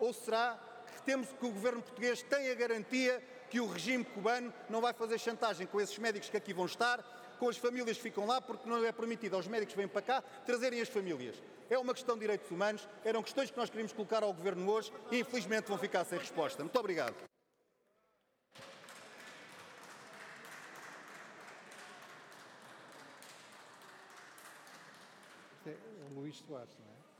Ou será que temos que o governo português tem a garantia que o regime cubano não vai fazer chantagem com esses médicos que aqui vão estar, com as famílias que ficam lá, porque não é permitido aos médicos que vêm para cá trazerem as famílias? É uma questão de direitos humanos, eram questões que nós queríamos colocar ao governo hoje e infelizmente vão ficar sem resposta. Muito obrigado. O Luís Soares, não é?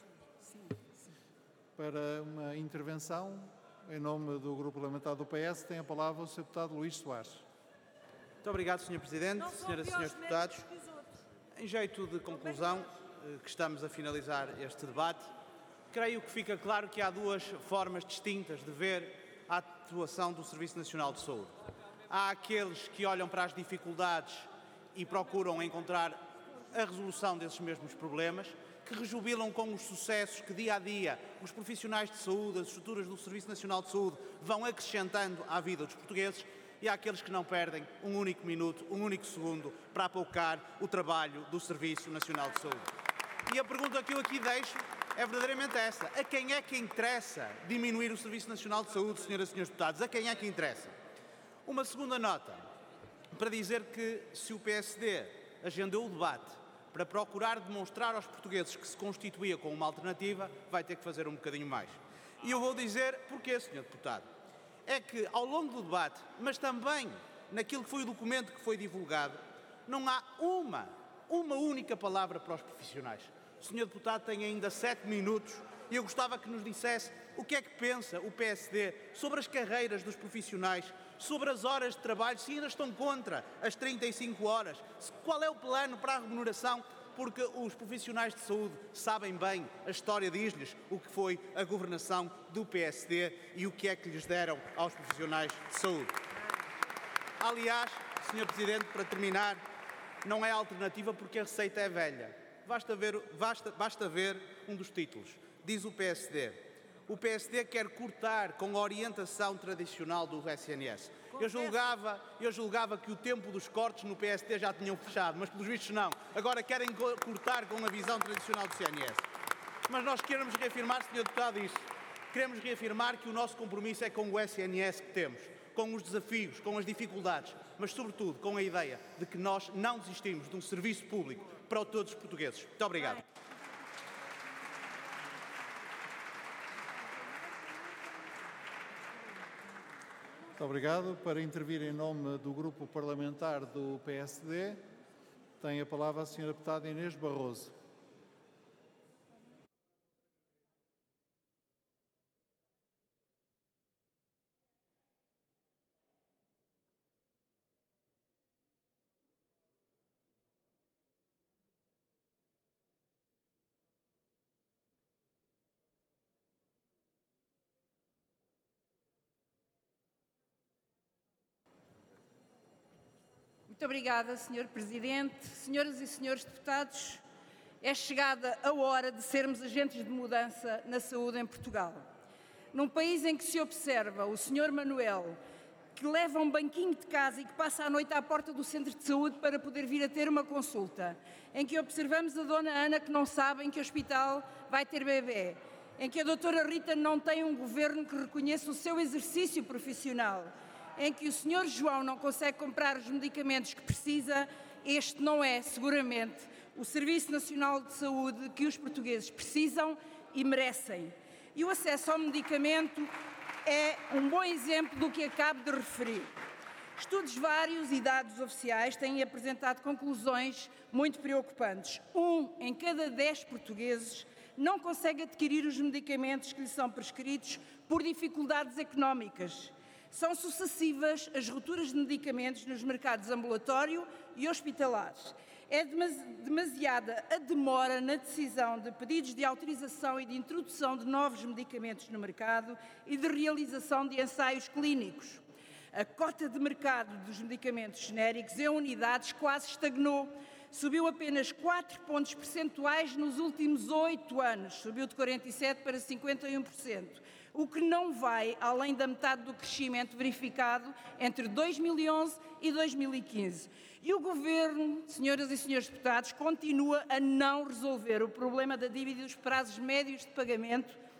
Para uma intervenção, em nome do Grupo Parlamentar do PS, tem a palavra o Sr. Deputado Luís Soares. Muito obrigado, Sr. Presidente, Senhoras e Senhores Deputados. Em jeito de conclusão, que estamos a finalizar este debate, creio que fica claro que há duas formas distintas de ver a atuação do Serviço Nacional de Saúde. Há aqueles que olham para as dificuldades e procuram encontrar a resolução desses mesmos problemas, que rejubilam com os sucessos que dia a dia os profissionais de saúde, as estruturas do Serviço Nacional de Saúde vão acrescentando à vida dos portugueses, e há aqueles que não perdem um único minuto, um único segundo para apoucar o trabalho do Serviço Nacional de Saúde. E a pergunta que eu aqui deixo é verdadeiramente essa: a quem é que interessa diminuir o Serviço Nacional de Saúde, senhoras e senhores deputados? A quem é que interessa? Uma segunda nota para dizer que se o PSD agendou o debate para procurar demonstrar aos portugueses que se constituía com uma alternativa, vai ter que fazer um bocadinho mais. E eu vou dizer porquê, Sr. Deputado. É que ao longo do debate, mas também naquilo que foi o documento que foi divulgado, não há uma única palavra para os profissionais. O Sr. Deputado tem ainda 7 minutos e eu gostava que nos dissesse o que é que pensa o PSD sobre as carreiras dos profissionais, sobre as horas de trabalho, se ainda estão contra as 35 horas, qual é o plano para a remuneração, porque os profissionais de saúde sabem bem, a história diz-lhes o que foi a governação do PSD e o que é que lhes deram aos profissionais de saúde. Aliás, Sr. Presidente, para terminar, não é alternativa porque a receita é velha. Basta ver um dos títulos. Diz o PSD. O PSD quer cortar com a orientação tradicional do SNS. Eu julgava que o tempo dos cortes no PSD já tinham fechado, mas pelos vistos não. Agora querem cortar com a visão tradicional do CNS. Mas nós queremos reafirmar, Sr. Deputado, isto. Queremos reafirmar que o nosso compromisso é com o SNS que temos, com os desafios, com as dificuldades, mas sobretudo com a ideia de que nós não desistimos de um serviço público para todos os portugueses. Muito obrigado. Muito obrigado. Para intervir em nome do Grupo Parlamentar do PSD, tem a palavra a Sra. Deputada Inês Barroso. Muito obrigada, Sr. Presidente. Senhoras e senhores deputados, é chegada a hora de sermos agentes de mudança na saúde em Portugal. Num país em que se observa o Sr. Manuel, que leva um banquinho de casa e que passa a noite à porta do centro de saúde para poder vir a ter uma consulta, em que observamos a Dona Ana, que não sabe em que hospital vai ter bebê, em que a Doutora Rita não tem um governo que reconheça o seu exercício profissional, em que o Sr. João não consegue comprar os medicamentos que precisa, este não é, seguramente, o Serviço Nacional de Saúde que os portugueses precisam e merecem. E o acesso ao medicamento é um bom exemplo do que acabo de referir. Estudos vários e dados oficiais têm apresentado conclusões muito preocupantes. 1 em cada 10 portugueses não consegue adquirir os medicamentos que lhe são prescritos por dificuldades económicas. São sucessivas as rupturas de medicamentos nos mercados ambulatório e hospitalares. É demasiada a demora na decisão de pedidos de autorização e de introdução de novos medicamentos no mercado e de realização de ensaios clínicos. A cota de mercado dos medicamentos genéricos em unidades quase estagnou. Subiu apenas 4 pontos percentuais nos últimos 8 anos, subiu de 47% para 51%, o que não vai além da metade do crescimento verificado entre 2011 e 2015. E o Governo, senhoras e senhores deputados, continua a não resolver o problema da dívida e dos prazos médios de pagamento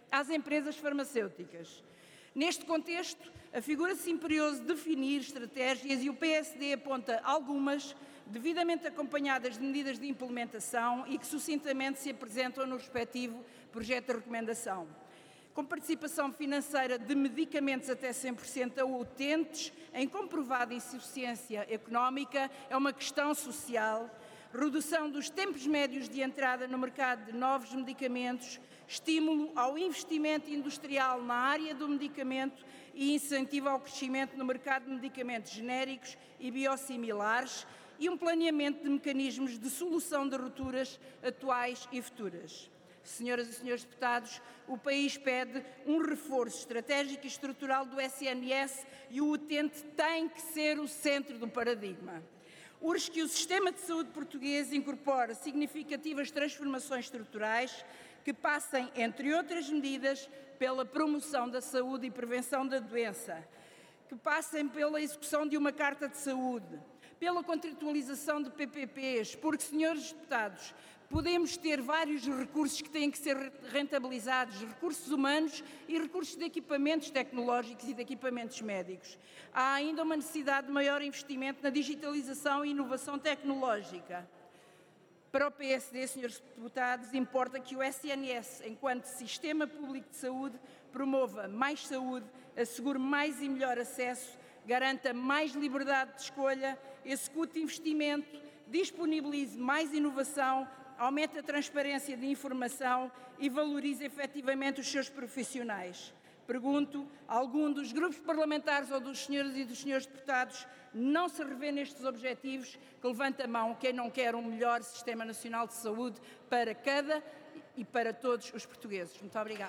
às empresas farmacêuticas. Neste contexto, afigura-se imperioso definir estratégias e o PSD aponta algumas, devidamente acompanhadas de medidas de implementação e que sucintamente se apresentam no respectivo projeto de recomendação. Com participação financeira de medicamentos até 100% a utentes, em comprovada insuficiência económica, é uma questão social, redução dos tempos médios de entrada no mercado de novos medicamentos, estímulo ao investimento industrial na área do medicamento e incentivo ao crescimento no mercado de medicamentos genéricos e biosimilares e um planeamento de mecanismos de solução de rupturas atuais e futuras. Senhoras e senhores deputados, o país pede um reforço estratégico e estrutural do SNS e o utente tem que ser o centro do paradigma. Urge que o sistema de saúde português incorpore significativas transformações estruturais que passem, entre outras medidas, pela promoção da saúde e prevenção da doença, que passem pela execução de uma Carta de Saúde, pela contratualização de PPPs, porque, senhores deputados, podemos ter vários recursos que têm que ser rentabilizados, recursos humanos e recursos de equipamentos tecnológicos e de equipamentos médicos. Há ainda uma necessidade de maior investimento na digitalização e inovação tecnológica. Para o PSD, senhores deputados, importa que o SNS, enquanto sistema público de saúde, promova mais saúde, assegure mais e melhor acesso, garanta mais liberdade de escolha, execute investimento, disponibilize mais inovação, aumente a transparência de informação e valorize efetivamente os seus profissionais. Pergunto, algum dos grupos parlamentares ou dos senhores e dos senhores deputados não se revê nestes objetivos? Que levante a mão quem não quer um melhor Sistema Nacional de Saúde para cada e para todos os portugueses. Muito obrigada.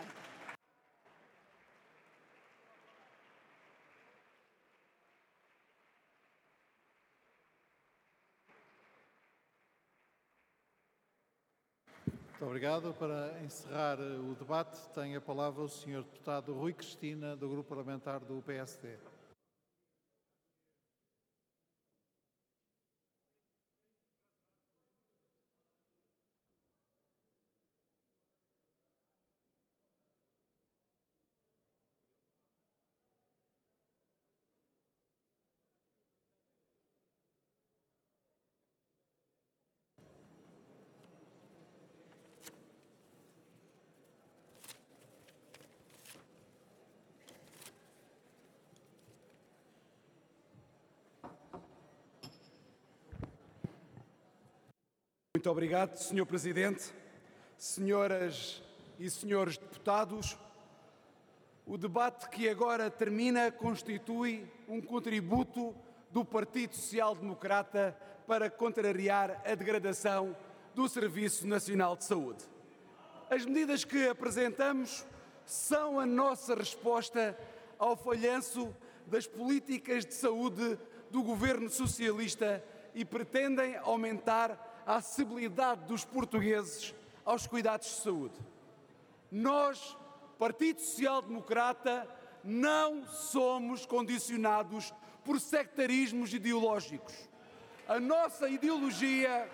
Muito obrigado. Para encerrar o debate, tem a palavra o Sr. Deputado Rui Cristina, do Grupo Parlamentar do PSD. Muito obrigado, Sr. Presidente, senhoras e senhores deputados. O debate que agora termina constitui um contributo do Partido Social Democrata para contrariar a degradação do Serviço Nacional de Saúde. As medidas que apresentamos são a nossa resposta ao falhanço das políticas de saúde do Governo Socialista e pretendem aumentar a acessibilidade dos portugueses aos cuidados de saúde. Nós, Partido Social Democrata, não somos condicionados por sectarismos ideológicos. A nossa ideologia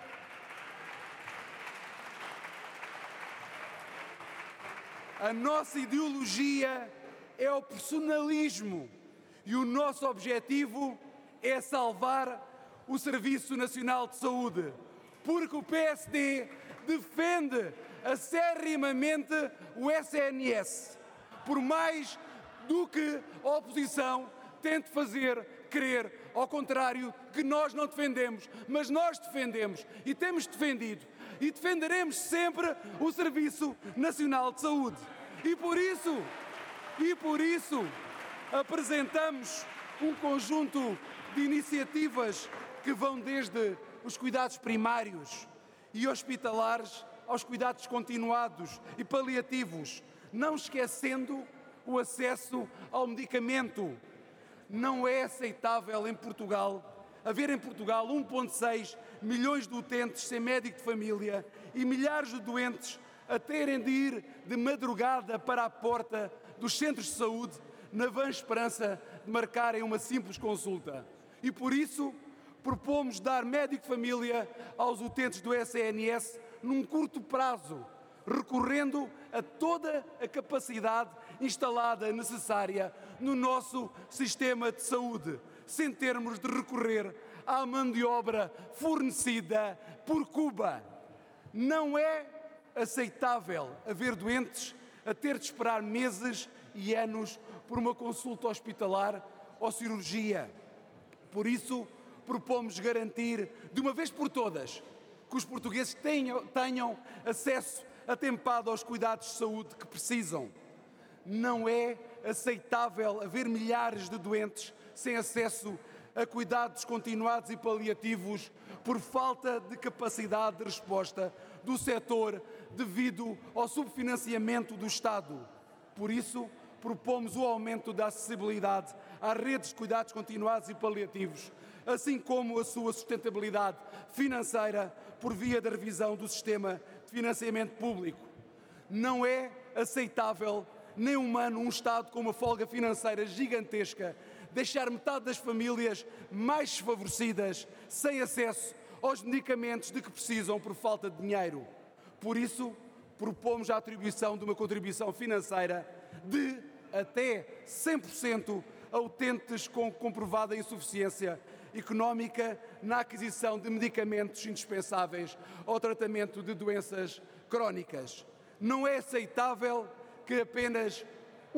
é o personalismo e o nosso objetivo é salvar o Serviço Nacional de Saúde, porque o PSD defende acerrimamente o SNS, por mais do que a oposição tente fazer crer ao contrário, que nós não defendemos, mas nós defendemos e temos defendido e defenderemos sempre o Serviço Nacional de Saúde. E por isso apresentamos um conjunto de iniciativas que vão desde os cuidados primários e hospitalares aos cuidados continuados e paliativos, não esquecendo o acesso ao medicamento. Não é aceitável haver em Portugal 1,6 milhões de utentes sem médico de família e milhares de doentes a terem de ir de madrugada para a porta dos centros de saúde na vã esperança de marcarem uma simples consulta. E por isso propomos dar médico de família aos utentes do SNS num curto prazo, recorrendo a toda a capacidade instalada necessária no nosso sistema de saúde, sem termos de recorrer à mão de obra fornecida por Cuba. Não é aceitável haver doentes a ter de esperar meses e anos por uma consulta hospitalar ou cirurgia. Por isso, propomos garantir, de uma vez por todas, que os portugueses tenham acesso atempado aos cuidados de saúde que precisam. Não é aceitável haver milhares de doentes sem acesso a cuidados continuados e paliativos por falta de capacidade de resposta do setor devido ao subfinanciamento do Estado. Por isso, propomos o aumento da acessibilidade às redes de cuidados continuados e paliativos, assim como a sua sustentabilidade financeira por via da revisão do sistema de financiamento público. Não é aceitável nem humano um Estado com uma folga financeira gigantesca deixar metade das famílias mais desfavorecidas sem acesso aos medicamentos de que precisam por falta de dinheiro. Por isso, propomos a atribuição de uma contribuição financeira de até 100% a utentes com comprovada insuficiência económica na aquisição de medicamentos indispensáveis ao tratamento de doenças crónicas. Não é aceitável que apenas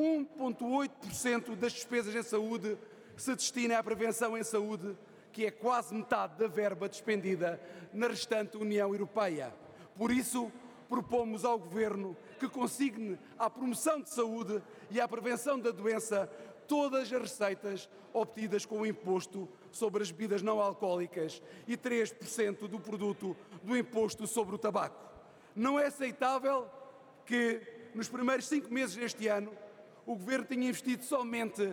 1,8% das despesas em saúde se destinem à prevenção em saúde, que é quase metade da verba despendida na restante União Europeia. Por isso, propomos ao Governo que consigne à promoção de saúde e à prevenção da doença todas as receitas obtidas com o imposto sobre as bebidas não alcoólicas e 3% do produto do imposto sobre o tabaco. Não é aceitável que, nos primeiros 5 meses deste ano, o Governo tenha investido somente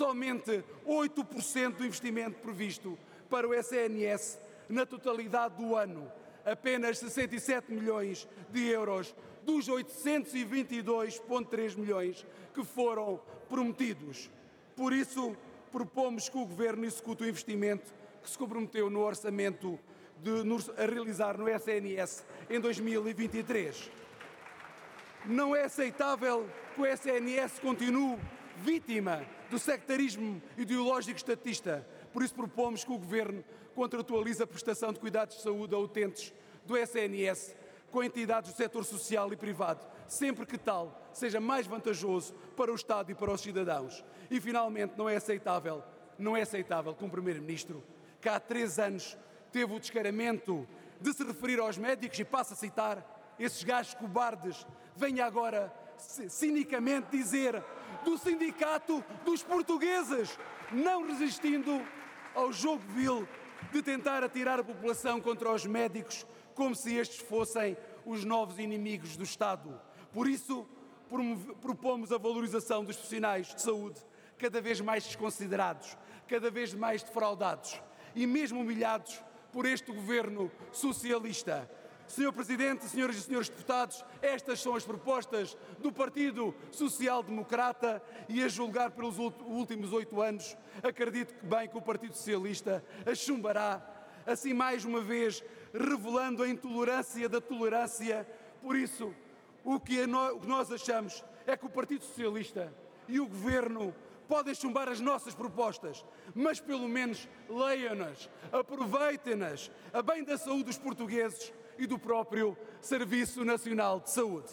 8% do investimento previsto para o SNS na totalidade do ano, apenas 67 milhões de euros dos 822,3 milhões que foram prometidos. Por isso, propomos que o Governo execute o investimento que se comprometeu no orçamento a realizar no SNS em 2023. Não é aceitável que o SNS continue vítima do sectarismo ideológico estatista. Por isso propomos que o Governo contratualize a prestação de cuidados de saúde a utentes do SNS com entidades do setor social e privado, sempre que tal seja mais vantajoso para o Estado e para os cidadãos. E, finalmente, não é aceitável que um Primeiro-Ministro, que há 3 anos teve o descaramento de se referir aos médicos, e passo a citar, esses gajos cobardes, venha agora cinicamente dizer do Sindicato dos Portugueses, não resistindo ao jogo vil de tentar atirar a população contra os médicos como se estes fossem os novos inimigos do Estado. Por isso, propomos a valorização dos profissionais de saúde cada vez mais desconsiderados, cada vez mais defraudados e mesmo humilhados por este Governo socialista. Senhor Presidente, senhoras e senhores deputados, estas são as propostas do Partido Social Democrata e, a julgar pelos últimos 8 anos, acredito bem que o Partido Socialista as chumbará, assim mais uma vez revelando a intolerância da tolerância. Por isso, o que nós achamos é que o Partido Socialista e o Governo podem chumbar as nossas propostas, mas pelo menos leiam-nas, aproveitem-nas, a bem da saúde dos portugueses e do próprio Serviço Nacional de Saúde.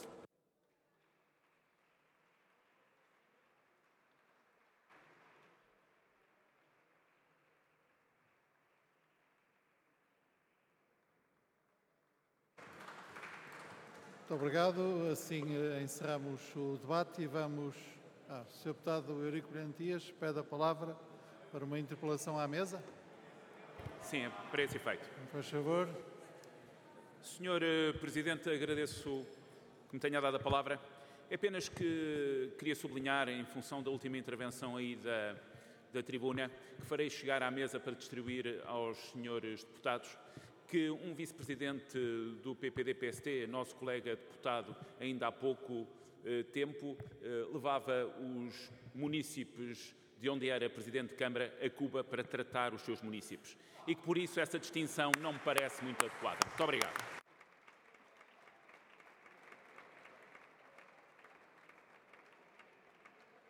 Muito obrigado. Assim encerramos o debate e vamos... O Sr. Deputado Eurico Brilhantias pede a palavra para uma interpelação à mesa. Sim, é para esse efeito. Faz favor. Senhor Presidente, agradeço que me tenha dado a palavra. É apenas que queria sublinhar, em função da última intervenção aí da tribuna, que farei chegar à mesa para distribuir aos senhores deputados, que um vice-presidente do PPD-PSD, nosso colega deputado, ainda há pouco tempo, levava os munícipes de onde era Presidente de Câmara a Cuba para tratar os seus munícipes. E que, por isso, essa distinção não me parece muito adequada. Muito obrigado.